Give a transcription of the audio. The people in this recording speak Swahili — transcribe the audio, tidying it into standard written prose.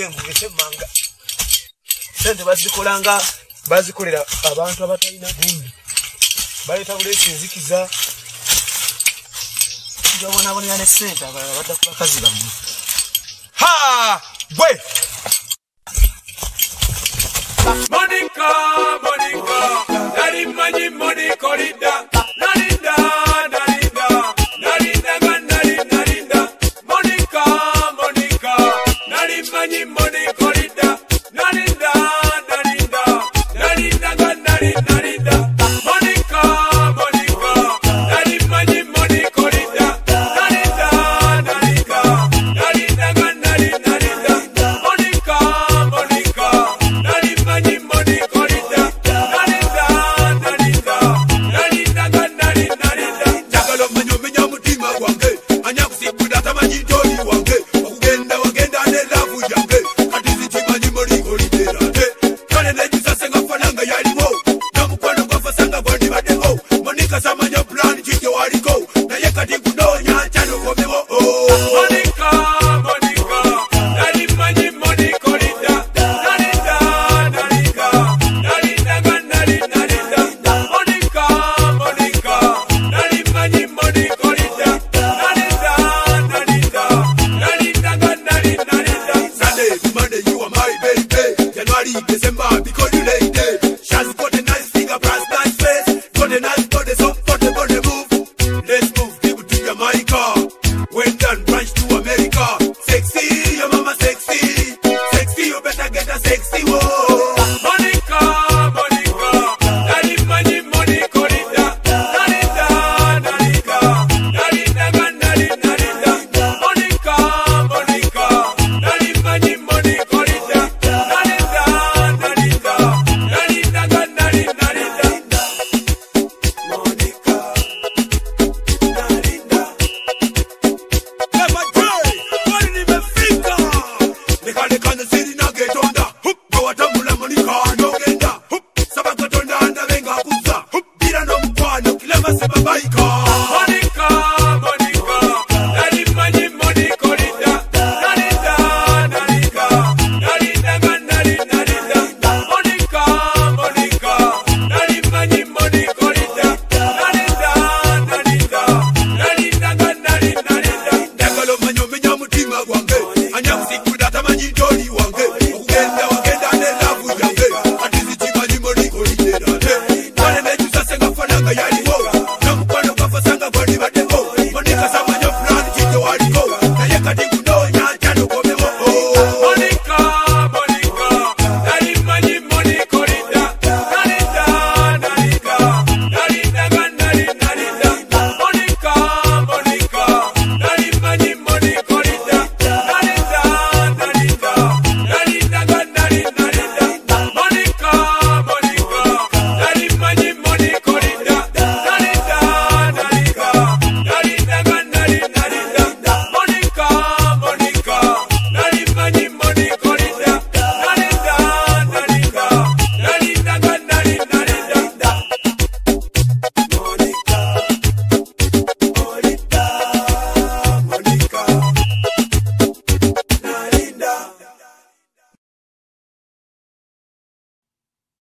manga. Sente bazikolera abantu abatalina gundi. Baleta bulesi nzikiza. Jabona boni ya sente abadda ku bakazi bamu. Ha! Gwe! Monica, Dari Manyi Monica Linda, Nalinda, Monica, Dari Manyi Monica Linda, Nalinda, Monica, Dari Manyi Monica Linda, Nalinda, December, because you late day. Shaz got a nice figure, brass, nice face. Got a nice body, so body move. Let's move, people to Jamaica. Went down, branch to America. Sexy, your mama sexy. Sexy, you better get a sexy, whoa.